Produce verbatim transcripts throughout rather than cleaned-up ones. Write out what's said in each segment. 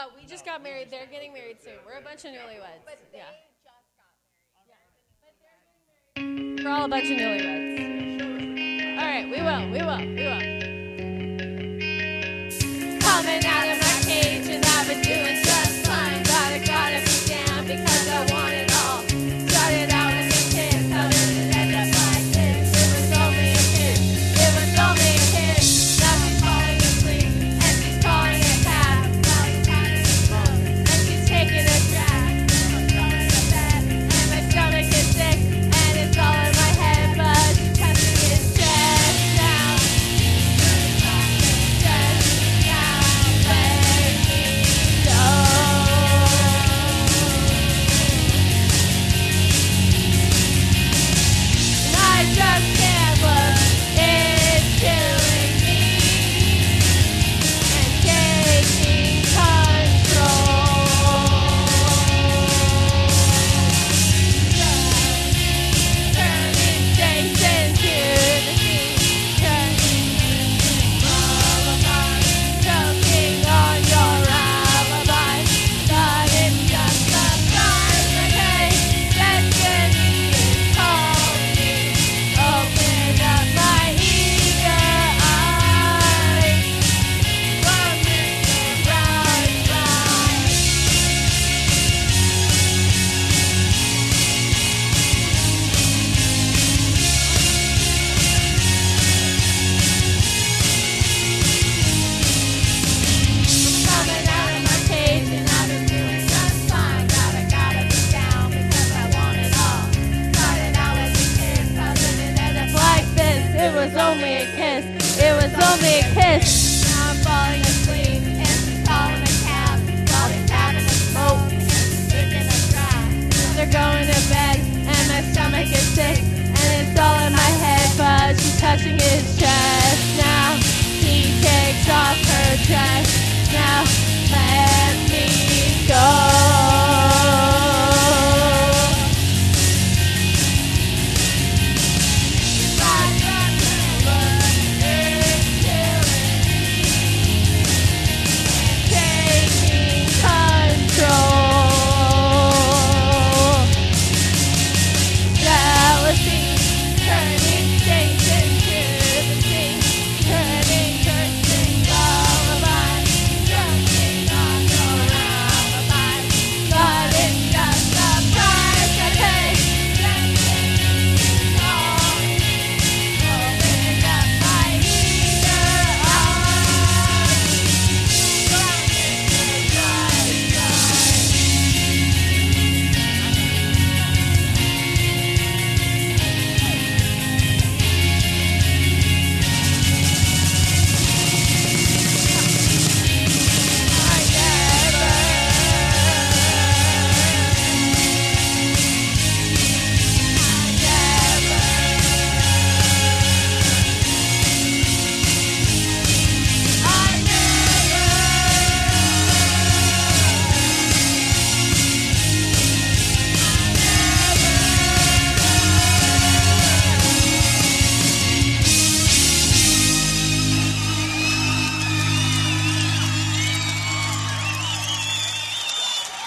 Uh, we just got married. They're getting married soon. We're a bunch of newlyweds. But they Yeah. just got married. We're all a bunch of newlyweds. All right, we will, we will, we will. Coming out of my cage and I've been doing just fine. But I gotta be down because I want it all. Started out as a kid, how did it end up like this? It was only a kiss, it was only a kiss. Now she's falling asleep and she's calling a cab. Now she's having a smoke and she's taking a drag. I'm going to bed and my stomach is sick and it's all in my head, but she's touching his chest now. Chest now, let me go. And I just can't look, it's killing me and taking control. Turning Jason to the sea, turning lullaby, choking on your alibi. But it's just a price I pay. Destiny is calling me. Open up my eager eyes, wondering if right side. Coming out of my cage and I've been doing just fine. But I gotta be down because I want it all. Started out as a kid, how did it end up like this? It was only a kiss, it was only a kiss. Now I'm falling asleep and she's calling a cab. While he's having a smoke and she's taking a drag. They're going to bed and my stomach is sick and it's all in my head, but she's touching his chest now. He takes off her dress now. Let me go. I just can't look, it's killing me, taking control. Jealousy, turning Jason to the sea, turning cursing lullaby, choking on your alibi. But it's just the price I pay. Destiny is calling me. Open up my eager eyes, wondering if right side. I never, I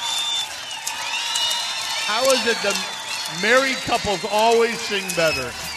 How is it the married couples always sing better?